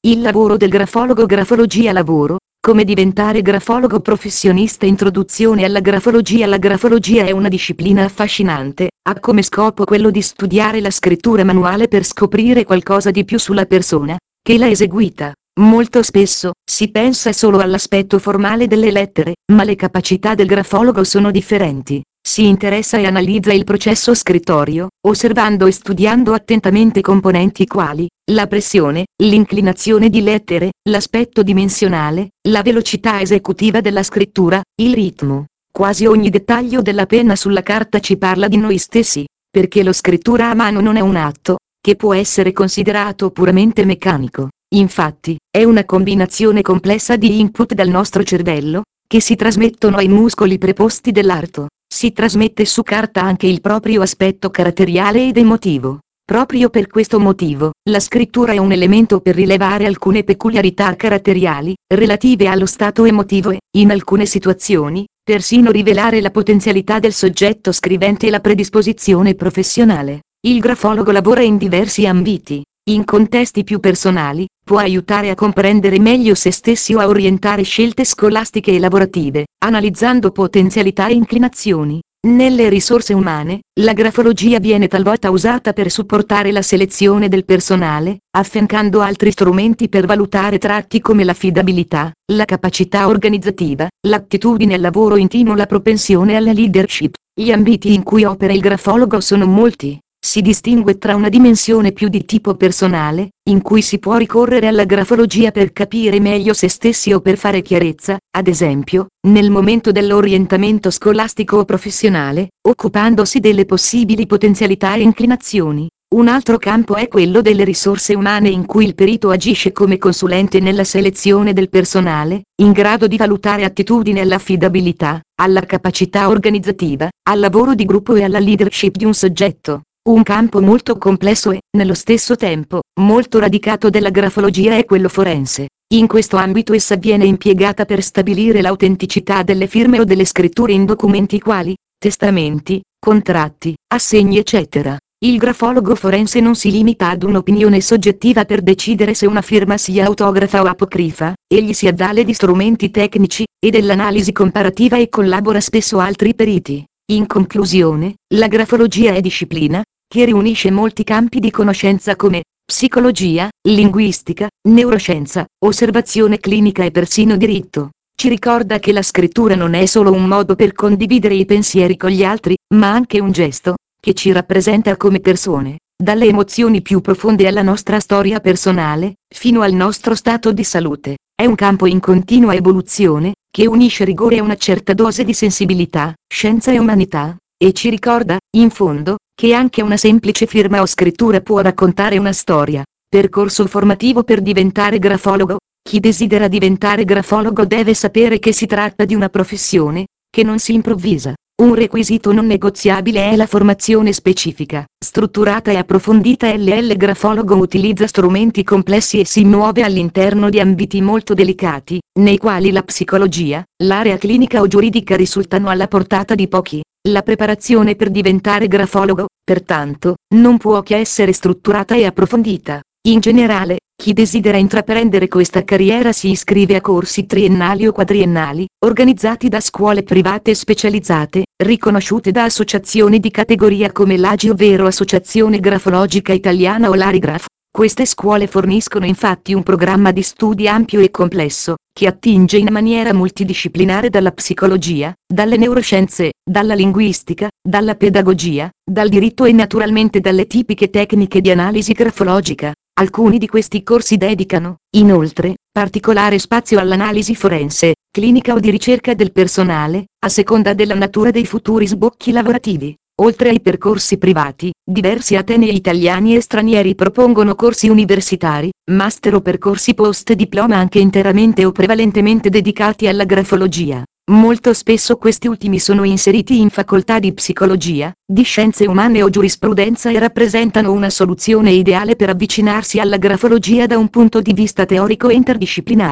Il lavoro del grafologo. Grafologia lavoro. Come diventare grafologo professionista. Introduzione alla grafologia. La grafologia è una disciplina affascinante, ha come scopo quello di studiare la scrittura manuale per scoprire qualcosa di più sulla persona che l'ha eseguita. Molto spesso si pensa solo all'aspetto formale delle lettere, ma le capacità del grafologo sono differenti. Si interessa e analizza il processo scrittorio, osservando e studiando attentamente componenti quali la pressione, l'inclinazione di lettere, l'aspetto dimensionale, la velocità esecutiva della scrittura, il ritmo. Quasi ogni dettaglio della penna sulla carta ci parla di noi stessi, perché lo scrittura a mano non è un atto che può essere considerato puramente meccanico. Infatti, è una combinazione complessa di input dal nostro cervello, che si trasmettono ai muscoli preposti dell'arto. Si trasmette su carta anche il proprio aspetto caratteriale ed emotivo. Proprio per questo motivo, la scrittura è un elemento per rilevare alcune peculiarità caratteriali, relative allo stato emotivo e, in alcune situazioni, persino rivelare la potenzialità del soggetto scrivente e la predisposizione professionale. Il grafologo lavora in diversi ambiti. In contesti più personali, può aiutare a comprendere meglio se stessi o a orientare scelte scolastiche e lavorative, analizzando potenzialità e inclinazioni. Nelle risorse umane, la grafologia viene talvolta usata per supportare la selezione del personale, affiancando altri strumenti per valutare tratti come l'affidabilità, la capacità organizzativa, l'attitudine al lavoro in team o la propensione alla leadership. Gli ambiti in cui opera il grafologo sono molti. Si distingue tra una dimensione più di tipo personale, in cui si può ricorrere alla grafologia per capire meglio se stessi o per fare chiarezza, ad esempio, nel momento dell'orientamento scolastico o professionale, occupandosi delle possibili potenzialità e inclinazioni. Un altro campo è quello delle risorse umane in cui il perito agisce come consulente nella selezione del personale, in grado di valutare attitudine all'affidabilità, alla capacità organizzativa, al lavoro di gruppo e alla leadership di un soggetto. Un campo molto complesso e, nello stesso tempo, molto radicato della grafologia è quello forense. In questo ambito essa viene impiegata per stabilire l'autenticità delle firme o delle scritture in documenti quali testamenti, contratti, assegni eccetera. Il grafologo forense non si limita ad un'opinione soggettiva per decidere se una firma sia autografa o apocrifa, egli si avvale di strumenti tecnici e dell'analisi comparativa e collabora spesso a altri periti. In conclusione, la grafologia è disciplina che riunisce molti campi di conoscenza come psicologia, linguistica, neuroscienza, osservazione clinica e persino diritto. Ci ricorda che la scrittura non è solo un modo per condividere i pensieri con gli altri, ma anche un gesto che ci rappresenta come persone, dalle emozioni più profonde alla nostra storia personale, fino al nostro stato di salute. È un campo in continua evoluzione, che unisce rigore e una certa dose di sensibilità, scienza e umanità, e ci ricorda, in fondo, che anche una semplice firma o scrittura può raccontare una storia. Percorso formativo per diventare grafologo. Chi desidera diventare grafologo deve sapere che si tratta di una professione che non si improvvisa. Un requisito non negoziabile è la formazione specifica, strutturata e approfondita. Il grafologo utilizza strumenti complessi e si muove all'interno di ambiti molto delicati, nei quali la psicologia, l'area clinica o giuridica risultano alla portata di pochi. La preparazione per diventare grafologo, pertanto, non può che essere strutturata e approfondita. In generale, chi desidera intraprendere questa carriera si iscrive a corsi triennali o quadriennali, organizzati da scuole private specializzate, riconosciute da associazioni di categoria come l'AGI ovvero Associazione Grafologica Italiana o l'Arigraf. Queste scuole forniscono infatti un programma di studi ampio e complesso, che attinge in maniera multidisciplinare dalla psicologia, dalle neuroscienze, dalla linguistica, dalla pedagogia, dal diritto e naturalmente dalle tipiche tecniche di analisi grafologica. Alcuni di questi corsi dedicano, inoltre, particolare spazio all'analisi forense, clinica o di ricerca del personale, a seconda della natura dei futuri sbocchi lavorativi. Oltre ai percorsi privati, diversi atenei italiani e stranieri propongono corsi universitari, master o percorsi post-diploma anche interamente o prevalentemente dedicati alla grafologia. Molto spesso questi ultimi sono inseriti in facoltà di psicologia, di scienze umane o giurisprudenza e rappresentano una soluzione ideale per avvicinarsi alla grafologia da un punto di vista teorico e interdisciplinare.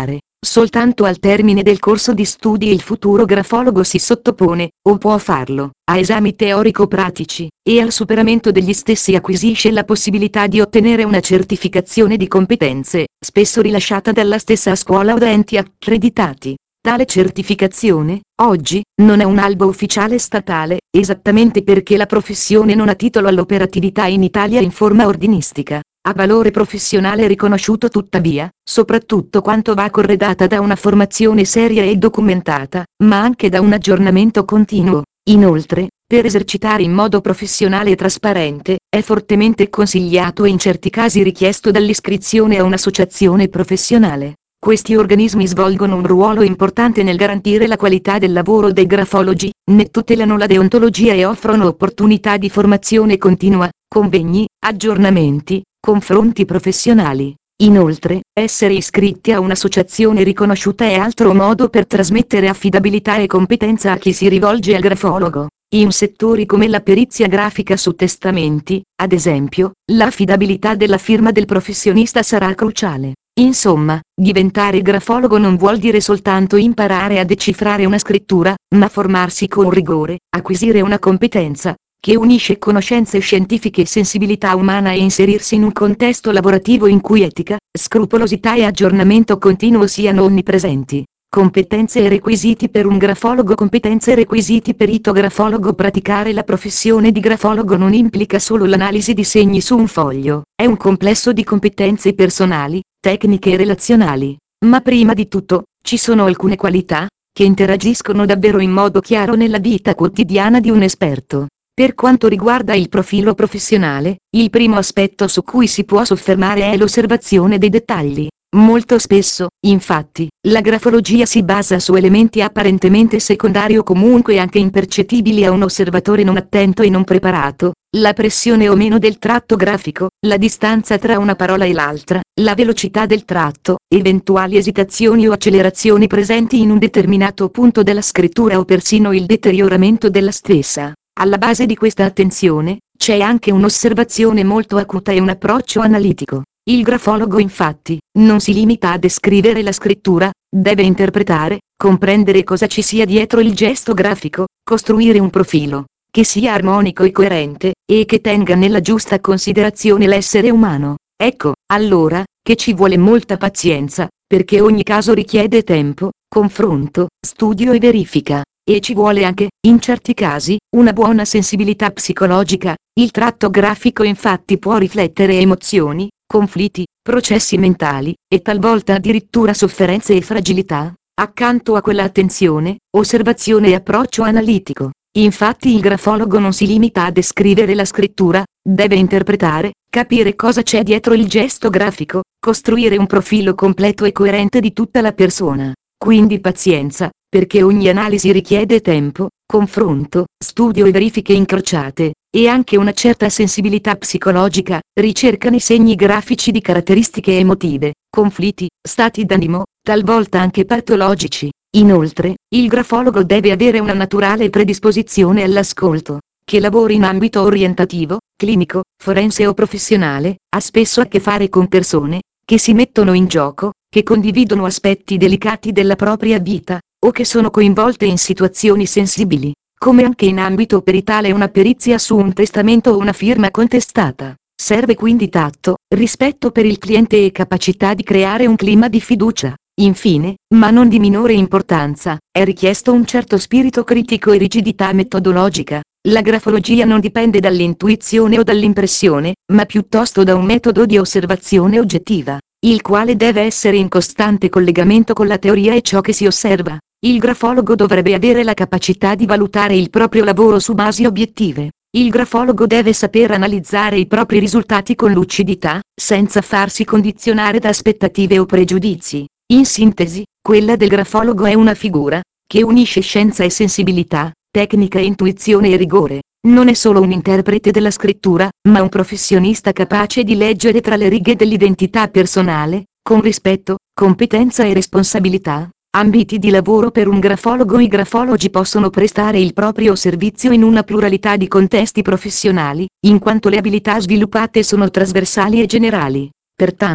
Soltanto al termine del corso di studi il futuro grafologo si sottopone, o può farlo, a esami teorico-pratici, e al superamento degli stessi acquisisce la possibilità di ottenere una certificazione di competenze, spesso rilasciata dalla stessa scuola o da enti accreditati. Tale certificazione, oggi, non è un albo ufficiale statale, esattamente perché la professione non ha titolo all'operatività in Italia in forma ordinistica. Ha valore professionale riconosciuto tuttavia, soprattutto quanto va corredata da una formazione seria e documentata, ma anche da un aggiornamento continuo. Inoltre, per esercitare in modo professionale e trasparente, è fortemente consigliato e in certi casi richiesto dall'iscrizione a un'associazione professionale. Questi organismi svolgono un ruolo importante nel garantire la qualità del lavoro dei grafologi, ne tutelano la deontologia e offrono opportunità di formazione continua, convegni, aggiornamenti, confronti professionali. Inoltre, essere iscritti a un'associazione riconosciuta è altro modo per trasmettere affidabilità e competenza a chi si rivolge al grafologo. In settori come la perizia grafica su testamenti, ad esempio, l'affidabilità della firma del professionista sarà cruciale. Insomma, diventare grafologo non vuol dire soltanto imparare a decifrare una scrittura, ma formarsi con rigore, acquisire una competenza che unisce conoscenze scientifiche e sensibilità umana e inserirsi in un contesto lavorativo in cui etica, scrupolosità e aggiornamento continuo siano onnipresenti. Competenze e requisiti per un grafologo. Competenze e requisiti per itografologo. Praticare la professione di grafologo non implica solo l'analisi di segni su un foglio, è un complesso di competenze personali, tecniche e relazionali. Ma prima di tutto, ci sono alcune qualità che interagiscono davvero in modo chiaro nella vita quotidiana di un esperto. Per quanto riguarda il profilo professionale, il primo aspetto su cui si può soffermare è l'osservazione dei dettagli. Molto spesso, infatti, la grafologia si basa su elementi apparentemente secondari o comunque anche impercettibili a un osservatore non attento e non preparato: la pressione o meno del tratto grafico, la distanza tra una parola e l'altra, la velocità del tratto, eventuali esitazioni o accelerazioni presenti in un determinato punto della scrittura o persino il deterioramento della stessa. Alla base di questa attenzione, c'è anche un'osservazione molto acuta e un approccio analitico. Il grafologo infatti, non si limita a descrivere la scrittura, deve interpretare, comprendere cosa ci sia dietro il gesto grafico, costruire un profilo che sia armonico e coerente, e che tenga nella giusta considerazione l'essere umano. Ecco, allora, che ci vuole molta pazienza, perché ogni caso richiede tempo, confronto, studio e verifica. E ci vuole anche, in certi casi, una buona sensibilità psicologica. Il tratto grafico infatti può riflettere emozioni, conflitti, processi mentali, e talvolta addirittura sofferenze e fragilità. Accanto a quella attenzione, osservazione e approccio analitico, infatti il grafologo non si limita a descrivere la scrittura, deve interpretare, capire cosa c'è dietro il gesto grafico, costruire un profilo completo e coerente di tutta la persona. Quindi pazienza, perché ogni analisi richiede tempo, confronto, studio e verifiche incrociate, e anche una certa sensibilità psicologica, ricerca nei segni grafici di caratteristiche emotive, conflitti, stati d'animo, talvolta anche patologici. Inoltre, il grafologo deve avere una naturale predisposizione all'ascolto. Che lavori in ambito orientativo, clinico, forense o professionale, ha spesso a che fare con persone che si mettono in gioco, che condividono aspetti delicati della propria vita, o che sono coinvolte in situazioni sensibili, come anche in ambito peritale una perizia su un testamento o una firma contestata. Serve quindi tatto, rispetto per il cliente e capacità di creare un clima di fiducia. Infine, ma non di minore importanza, è richiesto un certo spirito critico e rigidità metodologica. La grafologia non dipende dall'intuizione o dall'impressione, ma piuttosto da un metodo di osservazione oggettiva, il quale deve essere in costante collegamento con la teoria e ciò che si osserva. Il grafologo dovrebbe avere la capacità di valutare il proprio lavoro su basi obiettive. Il grafologo deve saper analizzare i propri risultati con lucidità, senza farsi condizionare da aspettative o pregiudizi. In sintesi, quella del grafologo è una figura che unisce scienza e sensibilità, tecnica e intuizione e rigore. Non è solo un interprete della scrittura, ma un professionista capace di leggere tra le righe dell'identità personale, con rispetto, competenza e responsabilità. Ambiti di lavoro per un grafologo. I grafologi possono prestare il proprio servizio in una pluralità di contesti professionali, in quanto le abilità sviluppate sono trasversali e generali. Pertanto,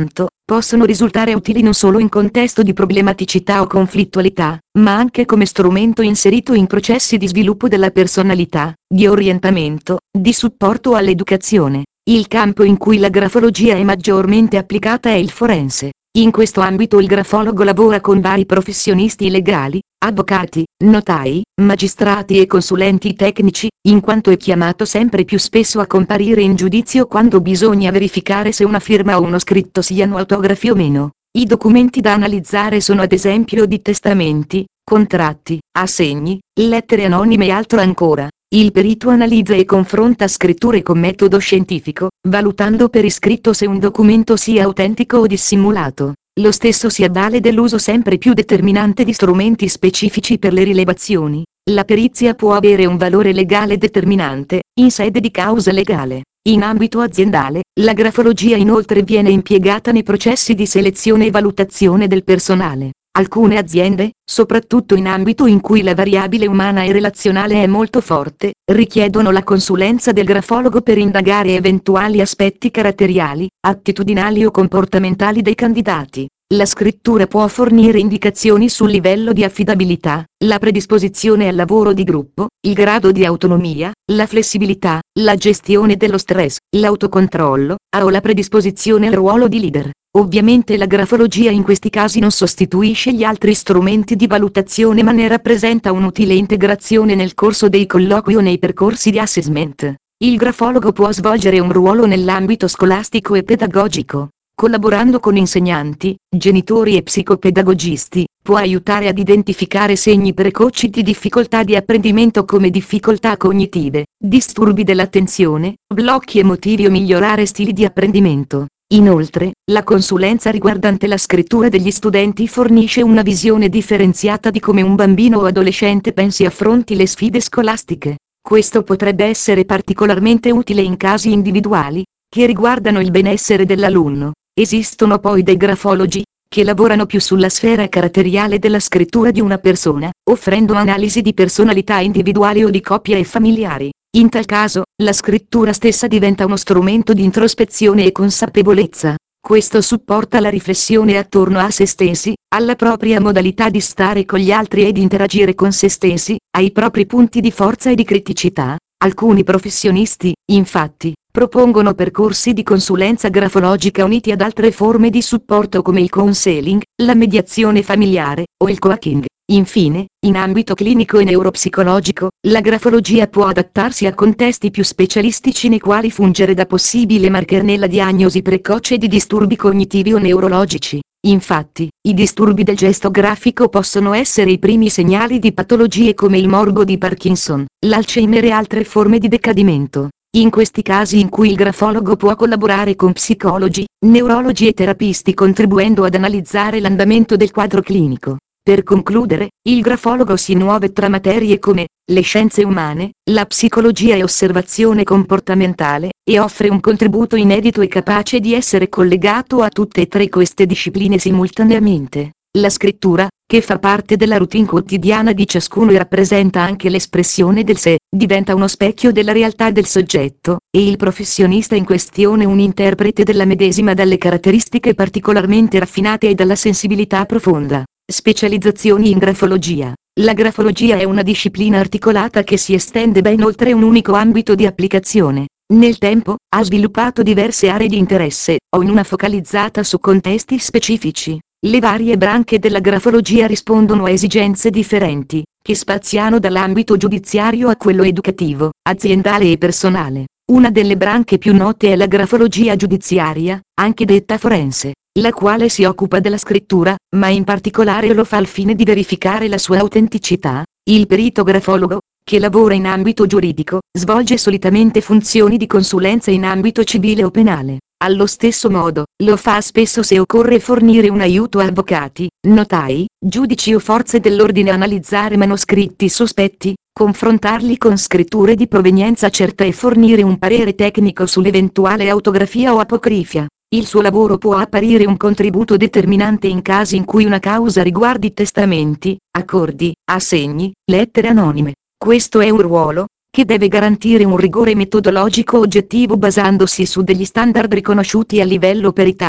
possono risultare utili non solo in contesto di problematicità o conflittualità, ma anche come strumento inserito in processi di sviluppo della personalità, di orientamento, di supporto all'educazione. Il campo in cui la grafologia è maggiormente applicata è il forense. In questo ambito il grafologo lavora con vari professionisti legali, avvocati, notai, magistrati e consulenti tecnici, in quanto è chiamato sempre più spesso a comparire in giudizio quando bisogna verificare se una firma o uno scritto siano autografi o meno. I documenti da analizzare sono ad esempio di testamenti, contratti, assegni, lettere anonime e altro ancora. Il perito analizza e confronta scritture con metodo scientifico, valutando per iscritto se un documento sia autentico o dissimulato. Lo stesso si avvale dell'uso sempre più determinante di strumenti specifici per le rilevazioni. La perizia può avere un valore legale determinante, in sede di causa legale. In ambito aziendale, la grafologia inoltre viene impiegata nei processi di selezione e valutazione del personale. Alcune aziende, soprattutto in ambito in cui la variabile umana e relazionale è molto forte, richiedono la consulenza del grafologo per indagare eventuali aspetti caratteriali, attitudinali o comportamentali dei candidati. La scrittura può fornire indicazioni sul livello di affidabilità, la predisposizione al lavoro di gruppo, il grado di autonomia, la flessibilità, la gestione dello stress, l'autocontrollo, o la predisposizione al ruolo di leader. Ovviamente la grafologia in questi casi non sostituisce gli altri strumenti di valutazione ma ne rappresenta un'utile integrazione nel corso dei colloqui o nei percorsi di assessment. Il grafologo può svolgere un ruolo nell'ambito scolastico e pedagogico. Collaborando con insegnanti, genitori e psicopedagogisti, può aiutare ad identificare segni precoci di difficoltà di apprendimento come difficoltà cognitive, disturbi dell'attenzione, blocchi emotivi o migliorare stili di apprendimento. Inoltre, la consulenza riguardante la scrittura degli studenti fornisce una visione differenziata di come un bambino o adolescente pensi e affronti le sfide scolastiche. Questo potrebbe essere particolarmente utile in casi individuali, che riguardano il benessere dell'alunno. Esistono poi dei grafologi, che lavorano più sulla sfera caratteriale della scrittura di una persona, offrendo analisi di personalità individuali o di coppia e familiari. In tal caso, la scrittura stessa diventa uno strumento di introspezione e consapevolezza. Questo supporta la riflessione attorno a se stessi, alla propria modalità di stare con gli altri e di interagire con se stessi, ai propri punti di forza e di criticità. Alcuni professionisti, infatti, propongono percorsi di consulenza grafologica uniti ad altre forme di supporto come il counseling, la mediazione familiare, o il coaching. Infine, in ambito clinico e neuropsicologico, la grafologia può adattarsi a contesti più specialistici nei quali fungere da possibile marker nella diagnosi precoce di disturbi cognitivi o neurologici. Infatti, i disturbi del gesto grafico possono essere i primi segnali di patologie come il morbo di Parkinson, l'Alzheimer e altre forme di decadimento. In questi casi in cui il grafologo può collaborare con psicologi, neurologi e terapisti contribuendo ad analizzare l'andamento del quadro clinico. Per concludere, il grafologo si muove tra materie come le scienze umane, la psicologia e osservazione comportamentale, e offre un contributo inedito e capace di essere collegato a tutte e tre queste discipline simultaneamente. La scrittura, che fa parte della routine quotidiana di ciascuno e rappresenta anche l'espressione del sé, diventa uno specchio della realtà del soggetto, e il professionista in questione un interprete della medesima dalle caratteristiche particolarmente raffinate e dalla sensibilità profonda. Specializzazioni in grafologia. La grafologia è una disciplina articolata che si estende ben oltre un unico ambito di applicazione. Nel tempo, ha sviluppato diverse aree di interesse, ognuna focalizzata su contesti specifici. Le varie branche della grafologia rispondono a esigenze differenti, che spaziano dall'ambito giudiziario a quello educativo, aziendale e personale. Una delle branche più note è la grafologia giudiziaria, anche detta forense, la quale si occupa della scrittura, ma in particolare lo fa al fine di verificare la sua autenticità. Il perito grafologo, che lavora in ambito giuridico, svolge solitamente funzioni di consulenza in ambito civile o penale. Allo stesso modo, lo fa spesso se occorre fornire un aiuto a avvocati, notai, giudici o forze dell'ordine a analizzare manoscritti sospetti, confrontarli con scritture di provenienza certa e fornire un parere tecnico sull'eventuale autografia o apocrifia. Il suo lavoro può apparire un contributo determinante in casi in cui una causa riguardi testamenti, accordi, assegni, lettere anonime. Questo è un ruolo che deve garantire un rigore metodologico oggettivo basandosi su degli standard riconosciuti a livello peritale.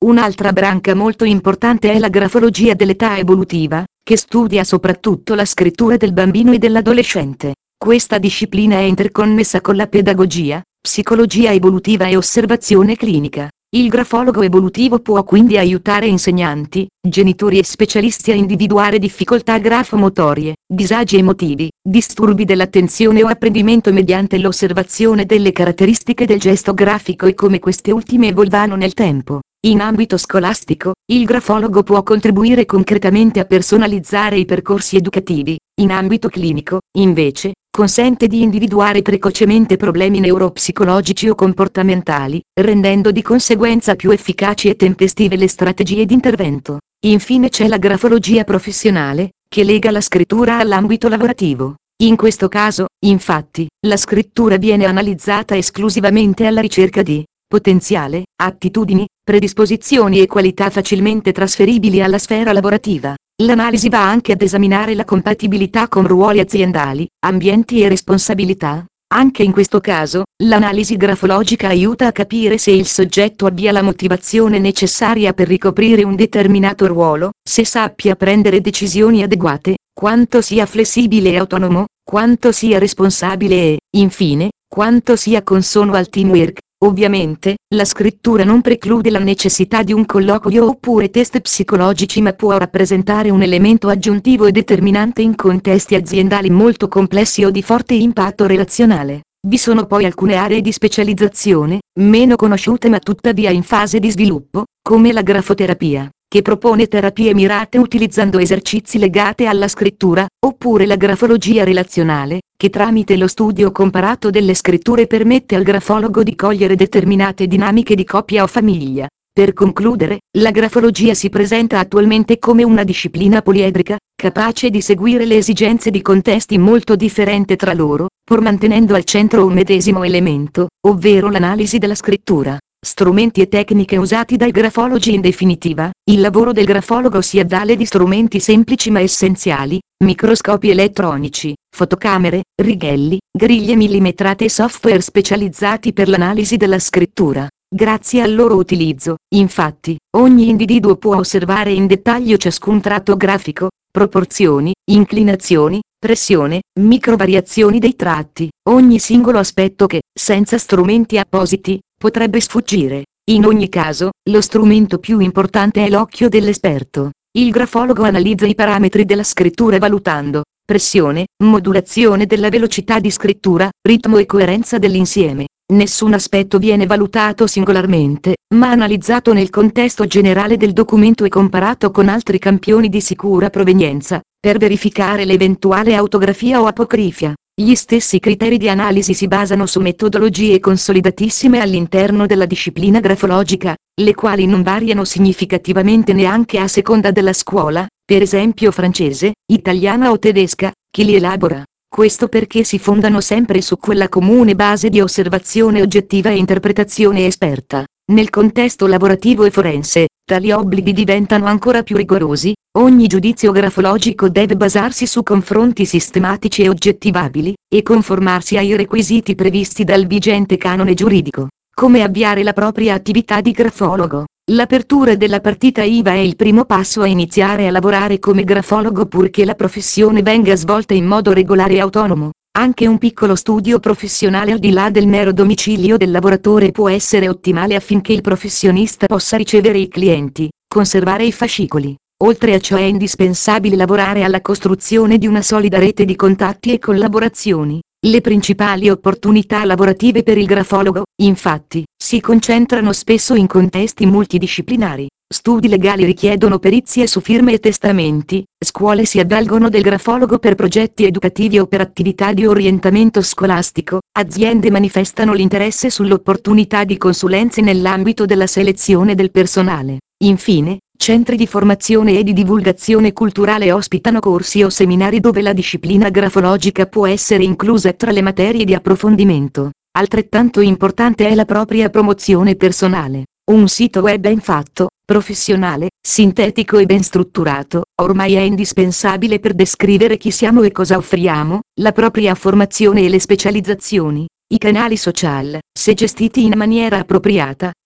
Un'altra branca molto importante è la grafologia dell'età evolutiva, che studia soprattutto la scrittura del bambino e dell'adolescente. Questa disciplina è interconnessa con la pedagogia, psicologia evolutiva e osservazione clinica. Il grafologo evolutivo può quindi aiutare insegnanti, genitori e specialisti a individuare difficoltà grafomotorie, disagi emotivi, disturbi dell'attenzione o apprendimento mediante l'osservazione delle caratteristiche del gesto grafico e come queste ultime evolvano nel tempo. In ambito scolastico, il grafologo può contribuire concretamente a personalizzare i percorsi educativi. In ambito clinico, invece, consente di individuare precocemente problemi neuropsicologici o comportamentali, rendendo di conseguenza più efficaci e tempestive le strategie di intervento. Infine c'è la grafologia professionale, che lega la scrittura all'ambito lavorativo. In questo caso, infatti, la scrittura viene analizzata esclusivamente alla ricerca di potenziale, attitudini, predisposizioni e qualità facilmente trasferibili alla sfera lavorativa. L'analisi va anche ad esaminare la compatibilità con ruoli aziendali, ambienti e responsabilità. Anche in questo caso, l'analisi grafologica aiuta a capire se il soggetto abbia la motivazione necessaria per ricoprire un determinato ruolo, se sappia prendere decisioni adeguate, quanto sia flessibile e autonomo, quanto sia responsabile e, infine, quanto sia consono al teamwork. Ovviamente, la scrittura non preclude la necessità di un colloquio oppure test psicologici, ma può rappresentare un elemento aggiuntivo e determinante in contesti aziendali molto complessi o di forte impatto relazionale. Vi sono poi alcune aree di specializzazione, meno conosciute ma tuttavia in fase di sviluppo, come la grafoterapia, che propone terapie mirate utilizzando esercizi legati alla scrittura, oppure la grafologia relazionale, che tramite lo studio comparato delle scritture permette al grafologo di cogliere determinate dinamiche di coppia o famiglia. Per concludere, la grafologia si presenta attualmente come una disciplina poliedrica, capace di seguire le esigenze di contesti molto differenti tra loro, pur mantenendo al centro un medesimo elemento, ovvero l'analisi della scrittura. Strumenti e tecniche usati dai grafologi. In definitiva, il lavoro del grafologo si avvale di strumenti semplici ma essenziali, microscopi elettronici, fotocamere, righelli, griglie millimetrate e software specializzati per l'analisi della scrittura. Grazie al loro utilizzo, infatti, ogni individuo può osservare in dettaglio ciascun tratto grafico, proporzioni, inclinazioni, pressione, microvariazioni dei tratti, ogni singolo aspetto che, senza strumenti appositi, potrebbe sfuggire. In ogni caso, lo strumento più importante è l'occhio dell'esperto. Il grafologo analizza i parametri della scrittura valutando pressione, modulazione della velocità di scrittura, ritmo e coerenza dell'insieme. Nessun aspetto viene valutato singolarmente, ma analizzato nel contesto generale del documento e comparato con altri campioni di sicura provenienza, per verificare l'eventuale autografia o apocrifia. Gli stessi criteri di analisi si basano su metodologie consolidatissime all'interno della disciplina grafologica, le quali non variano significativamente neanche a seconda della scuola, per esempio francese, italiana o tedesca, che li elabora. Questo perché si fondano sempre su quella comune base di osservazione oggettiva e interpretazione esperta. Nel contesto lavorativo e forense, tali obblighi diventano ancora più rigorosi. Ogni giudizio grafologico deve basarsi su confronti sistematici e oggettivabili, e conformarsi ai requisiti previsti dal vigente canone giuridico. Come avviare la propria attività di grafologo? L'apertura della partita IVA è il primo passo a iniziare a lavorare come grafologo purché la professione venga svolta in modo regolare e autonomo. Anche un piccolo studio professionale al di là del mero domicilio del lavoratore può essere ottimale affinché il professionista possa ricevere i clienti, conservare i fascicoli. Oltre a ciò è indispensabile lavorare alla costruzione di una solida rete di contatti e collaborazioni. Le principali opportunità lavorative per il grafologo, infatti, si concentrano spesso in contesti multidisciplinari. Studi legali richiedono perizie su firme e testamenti, scuole si avvalgono del grafologo per progetti educativi o per attività di orientamento scolastico, aziende manifestano l'interesse sull'opportunità di consulenze nell'ambito della selezione del personale. Infine, centri di formazione e di divulgazione culturale ospitano corsi o seminari dove la disciplina grafologica può essere inclusa tra le materie di approfondimento. Altrettanto importante è la propria promozione personale. Un sito web ben fatto, professionale, sintetico e ben strutturato, ormai è indispensabile per descrivere chi siamo e cosa offriamo, la propria formazione e le specializzazioni. I canali social, se gestiti in maniera appropriata,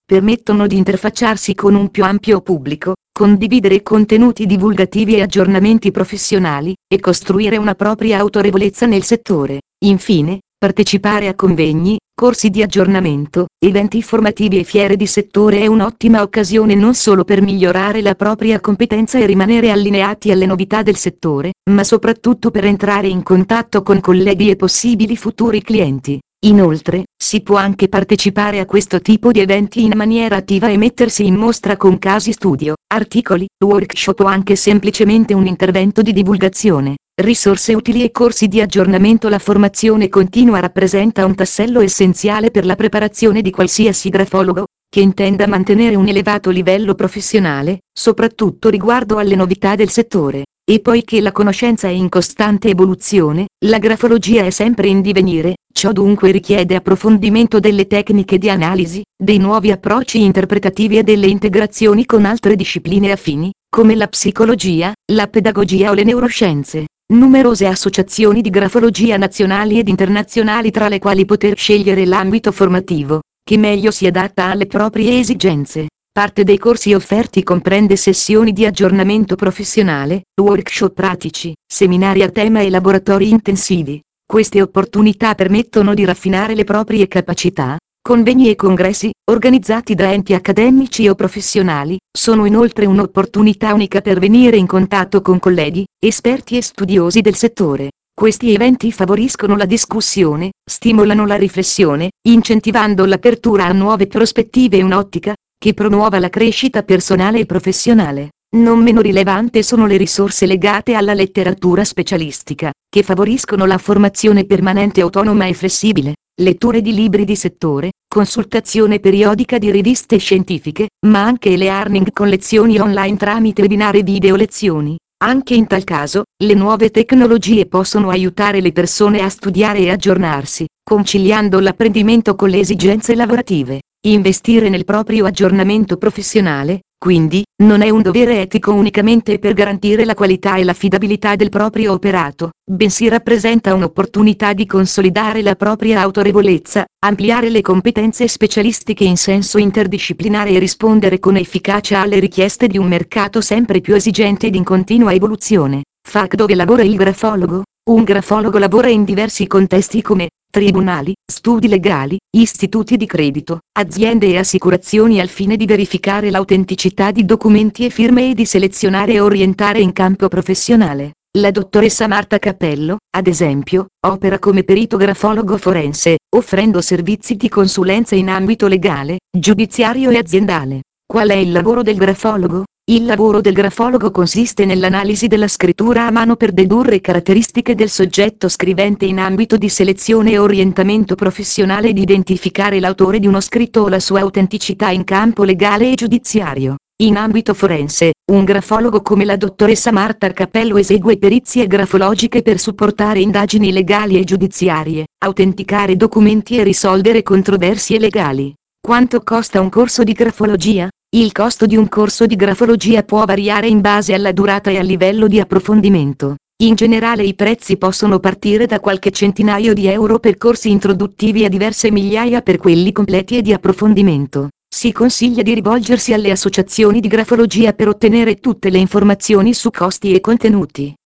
permettono di interfacciarsi con un più ampio pubblico, condividere contenuti divulgativi e aggiornamenti professionali, e costruire una propria autorevolezza nel settore. Infine, partecipare a convegni, corsi di aggiornamento, eventi formativi e fiere di settore è un'ottima occasione non solo per migliorare la propria competenza e rimanere allineati alle novità del settore, ma soprattutto per entrare in contatto con colleghi e possibili futuri clienti. Inoltre, si può anche partecipare a questo tipo di eventi in maniera attiva e mettersi in mostra con casi studio, articoli, workshop o anche semplicemente un intervento di divulgazione. Risorse utili e corsi di aggiornamento. La formazione continua rappresenta un tassello essenziale per la preparazione di qualsiasi grafologo, che intenda mantenere un elevato livello professionale, soprattutto riguardo alle novità del settore. E poiché la conoscenza è in costante evoluzione, la grafologia è sempre in divenire, ciò dunque richiede approfondimento delle tecniche di analisi, dei nuovi approcci interpretativi e delle integrazioni con altre discipline affini, come la psicologia, la pedagogia o le neuroscienze. Numerose associazioni di grafologia nazionali ed internazionali, tra le quali poter scegliere l'ambito formativo che meglio si adatta alle proprie esigenze. Parte dei corsi offerti comprende sessioni di aggiornamento professionale, workshop pratici, seminari a tema e laboratori intensivi. Queste opportunità permettono di raffinare le proprie capacità. Convegni e congressi, organizzati da enti accademici o professionali, sono inoltre un'opportunità unica per venire in contatto con colleghi, esperti e studiosi del settore. Questi eventi favoriscono la discussione, stimolano la riflessione, incentivando l'apertura a nuove prospettive e un'ottica che promuova la crescita personale e professionale. Non meno rilevante sono le risorse legate alla letteratura specialistica, che favoriscono la formazione permanente autonoma e flessibile. Letture di libri di settore, consultazione periodica di riviste scientifiche, ma anche e-learning con lezioni online tramite webinar e video lezioni. Anche in tal caso, le nuove tecnologie possono aiutare le persone a studiare e aggiornarsi, conciliando l'apprendimento con le esigenze lavorative. Investire nel proprio aggiornamento professionale, quindi, non è un dovere etico unicamente per garantire la qualità e l'affidabilità del proprio operato, bensì rappresenta un'opportunità di consolidare la propria autorevolezza, ampliare le competenze specialistiche in senso interdisciplinare e rispondere con efficacia alle richieste di un mercato sempre più esigente ed in continua evoluzione. FAQ. Dove lavora il grafologo? Un grafologo lavora in diversi contesti come tribunali, studi legali, istituti di credito, aziende e assicurazioni, al fine di verificare l'autenticità di documenti e firme e di selezionare e orientare in campo professionale. La dottoressa Marta Cappello, ad esempio, opera come perito grafologo forense, offrendo servizi di consulenza in ambito legale, giudiziario e aziendale. Qual è il lavoro del grafologo? Il lavoro del grafologo consiste nell'analisi della scrittura a mano per dedurre caratteristiche del soggetto scrivente in ambito di selezione e orientamento professionale ed identificare l'autore di uno scritto o la sua autenticità in campo legale e giudiziario. In ambito forense, un grafologo come la dottoressa Marta Cappello esegue perizie grafologiche per supportare indagini legali e giudiziarie, autenticare documenti e risolvere controversie legali. Quanto costa un corso di grafologia? Il costo di un corso di grafologia può variare in base alla durata e al livello di approfondimento. In generale i prezzi possono partire da qualche centinaio di euro per corsi introduttivi a diverse migliaia per quelli completi e di approfondimento. Si consiglia di rivolgersi alle associazioni di grafologia per ottenere tutte le informazioni su costi e contenuti.